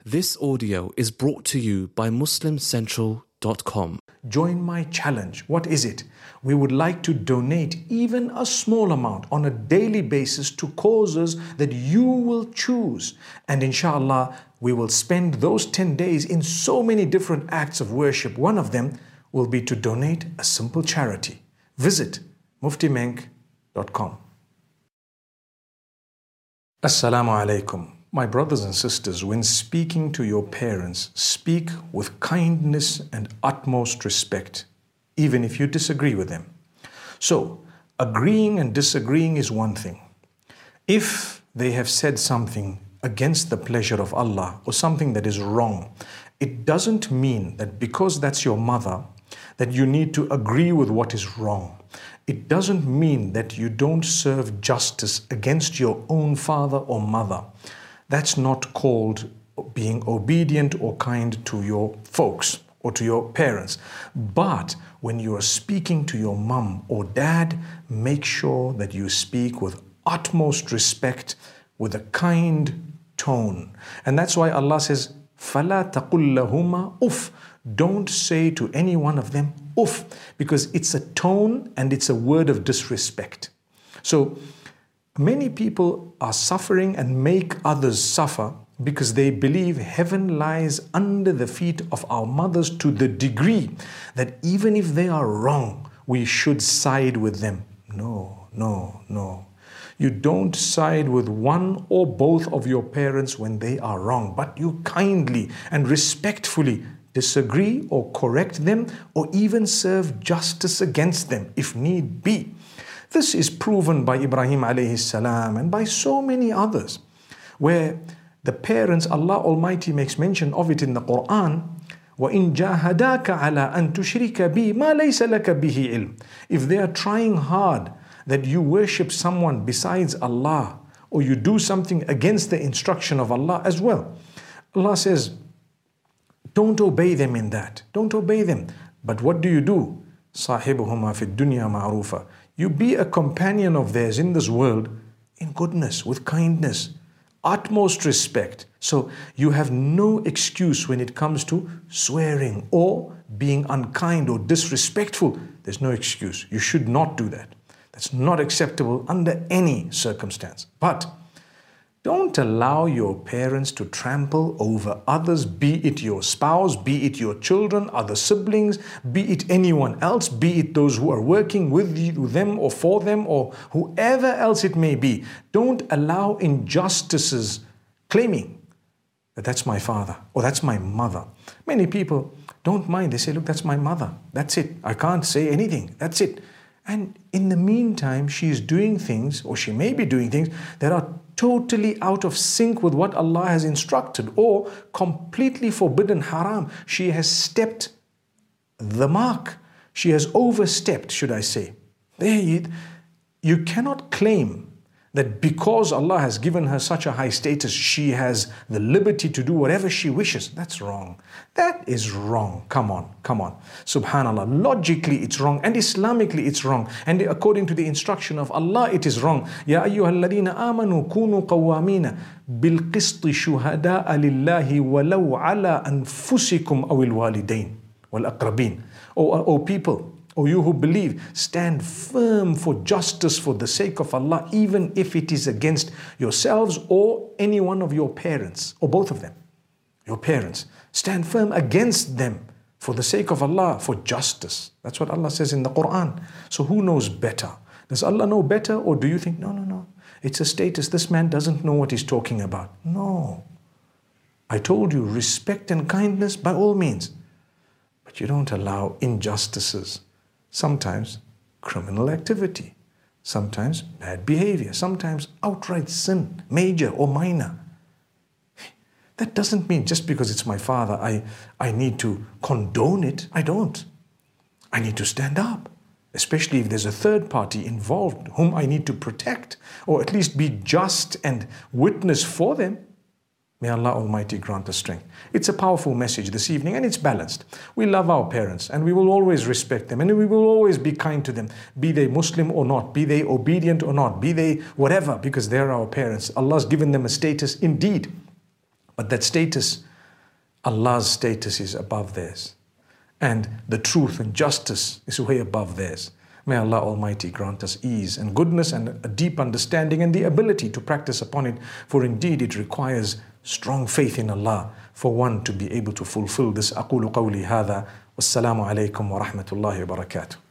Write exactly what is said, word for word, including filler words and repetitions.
This audio is brought to you by Muslim Central dot com. Join my challenge. What is it? We would like to donate even a small amount on a daily basis to causes that you will choose. And inshallah, we will spend those ten days in so many different acts of worship. One of them will be to donate a simple charity. Visit mufti menk dot com. Assalamu alaikum. My brothers and sisters, when speaking to your parents, speak with kindness and utmost respect, even if you disagree with them. So, agreeing and disagreeing is one thing. If they have said something against the pleasure of Allah or something that is wrong, it doesn't mean that because that's your mother, that you need to agree with what is wrong. It doesn't mean that you don't serve justice against your own father or mother. That's not called being obedient or kind to your folks or to your parents. But when you are speaking to your mum or dad, make sure that you speak with utmost respect, with a kind tone. And that's why Allah says, فَلَا تَقُلْ لَهُمَا أُفْ. Don't say to any one of them, uff, because it's a tone and it's a word of disrespect. So, many people are suffering and make others suffer because they believe heaven lies under the feet of our mothers to the degree that even if they are wrong, we should side with them. No, no, no. You don't side with one or both of your parents when they are wrong, but you kindly and respectfully disagree or correct them or even serve justice against them if need be. This is proven by Ibrahim alayhi salam and by so many others, where the parents, Allah Almighty makes mention of it in the Quran, وَإِن جَاهَدَاكَ عَلَىٰ أَن تُشْرِكَ بِي مَا لَيْسَ لَكَ بِهِ عِلْمٍ. If they are trying hard that you worship someone besides Allah, or you do something against the instruction of Allah as well, Allah says, don't obey them in that. Don't obey them. But what do you do? صَاحِبُهُمَا فِي الدُّنْيَا مَعْرُوفًا. You be a companion of theirs in this world in goodness, with kindness, utmost respect. So you have no excuse when it comes to swearing or being unkind or disrespectful. There's no excuse. You should not do that. That's not acceptable under any circumstance. But don't allow your parents to trample over others, be it your spouse, be it your children, other siblings, be it anyone else, be it those who are working with you, with them or for them or whoever else it may be. Don't allow injustices claiming that that's my father or that's my mother. Many people don't mind. They say, look, that's my mother. That's it. I can't say anything. That's it. And in the meantime, she is doing things, or she may be doing things that are totally out of sync with what Allah has instructed or completely forbidden, haram. She has stepped the mark. She has overstepped, should I say. There you, you cannot claim that because Allah has given her such a high status, she has the liberty to do whatever she wishes. That's wrong. That is wrong. Come on, come on. Subhanallah. Logically, it's wrong. And Islamically, it's wrong. And according to the instruction of Allah, it is wrong. Ya ayyuhalladhina amanu kunu qawwamina bil qisti shuhada'a lillahi walau ala anfusikum awil walidain wal aqrabin. O people, O you who believe, stand firm for justice for the sake of Allah, even if it is against yourselves or any one of your parents, or both of them, your parents. Stand firm against them for the sake of Allah, for justice. That's what Allah says in the Quran. So who knows better? Does Allah know better, or do you think, no, no, no, it's a status, this man doesn't know what he's talking about? No. I told you, respect and kindness by all means, but you don't allow injustices. Sometimes criminal activity, sometimes bad behavior, sometimes outright sin, major or minor. That doesn't mean just because it's my father, I, I need to condone it. I don't. I need to stand up, especially if there's a third party involved whom I need to protect or at least be just and witness for them. May Allah Almighty grant us strength. It's a powerful message this evening and it's balanced. We love our parents and we will always respect them and we will always be kind to them, be they Muslim or not, be they obedient or not, be they whatever, because they're our parents. Allah's given them a status indeed. But that status Allah's status is above theirs. And the truth and justice is way above theirs. May Allah Almighty grant us ease and goodness and a deep understanding and the ability to practice upon it. For indeed it requires strong faith in Allah for one to be able to fulfill this. أقول قولي هذا والسلام عليكم ورحمة الله وبركاته.